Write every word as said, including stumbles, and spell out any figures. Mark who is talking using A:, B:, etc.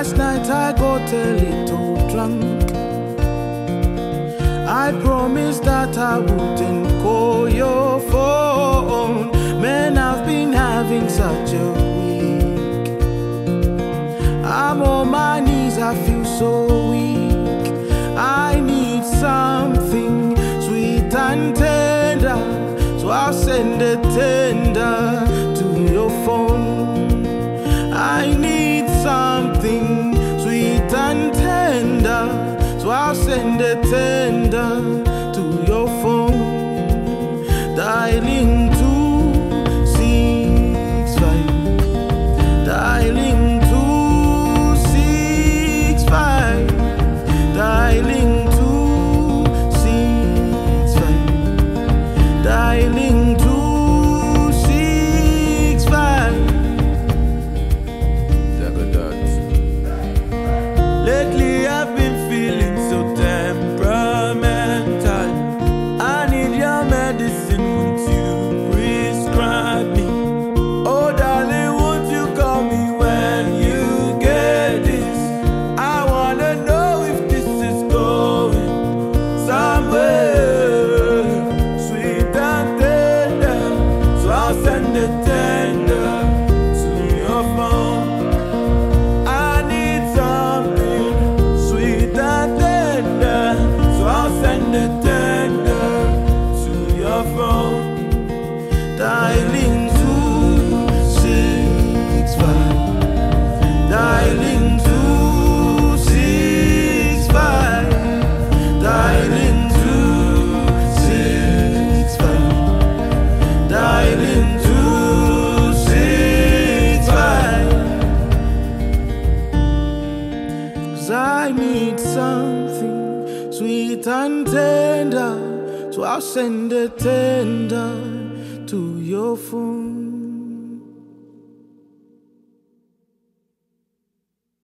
A: Last night I got a little drunk. I promised that I wouldn't call your phone. Man, I've been having such a week. I'm on my knees, I feel so weak. I need something sweet and tender, so I'll send a tender to your phone. I need something sweet and tender, so I'll send a tender to your phone. Dialing two six five, dialing two six five, dialing two six five, dialing two six five. Lately I've been feeling so temperamental. I need your medicine, won't you prescribe me? Oh darling, won't you call me when you get this? I wanna know if this is going somewhere sweet and tender, so I'll send a tender to your phone. I need something sweet and tender, so I'll send a tender to your phone. Dialing two six five, dialing two six five, dialing two six five, dialing two six five. 'Cause I need something sweet and tender, so I'll send a tender to your phone.